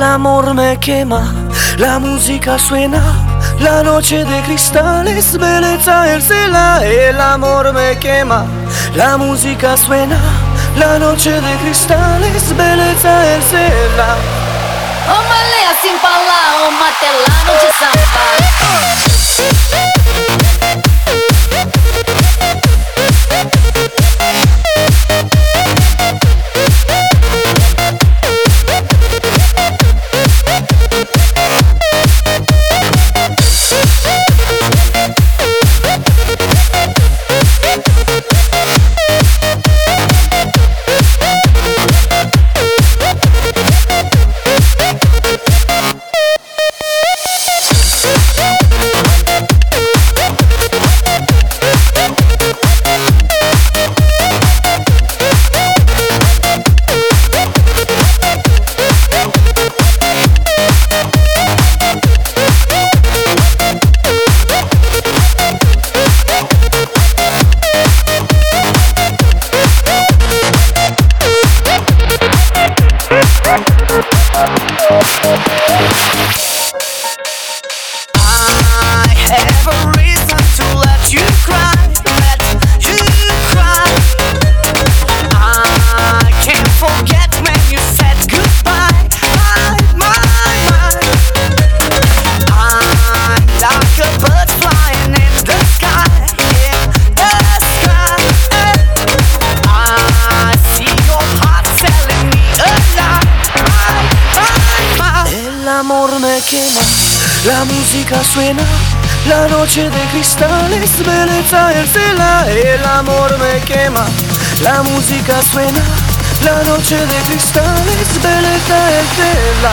amor me quema, la música suena, la noche de cristales, belleza el cielo. El amor me quema, la música suena, la noche de cristales, belleza el cielo. Oh malea sin falar, oh matelano de samba. I have a reason to let you cry, I can't forget when you said goodbye. My. I'm like a bird flying in the sky, I see your heart telling me a lie. El amor me quema, la música suena, la noche de cristales, belleza el cielo. El amor me quema, la música suena, la noche de cristales, belleza el cielo.